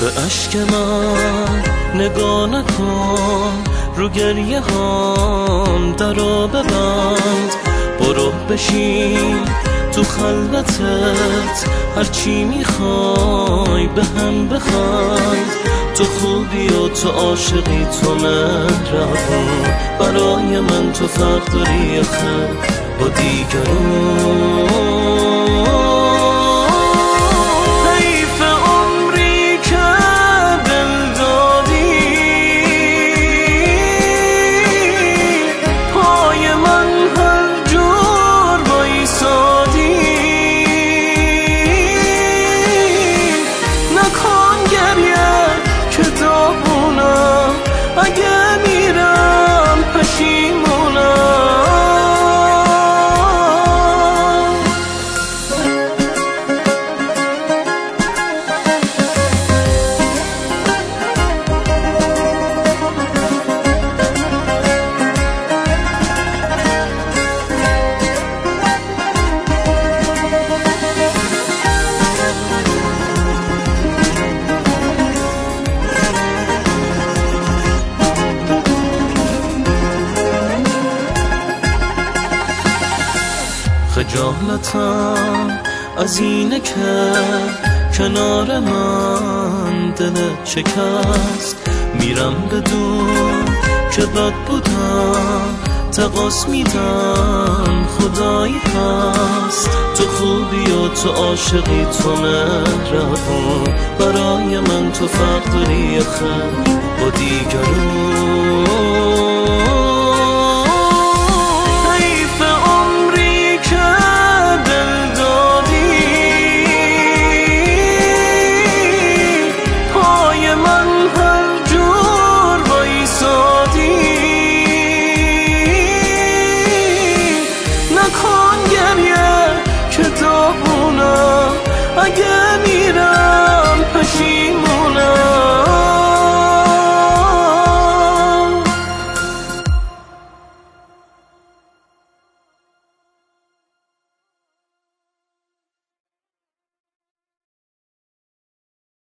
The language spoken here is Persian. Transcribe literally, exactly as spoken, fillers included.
به اشک من نگاه نکن، رو گریه هام درو ببند. برو بشین تو خلوتت، هرچی میخوای به هم بخند. تو خوبی و تو عاشقی، تو مهربون، برای من تو فرق داری خیلی با دیگرون. اگه میرم پشیمونم. خجالتم از اینه که کنار من دلت شکست. میرم بدون که بد بودم، تقاس میدم خدایی هست. تو خوبی و تو عاشقی، تو مهربون، برای من تو فرق داری خیلی با دیگرون.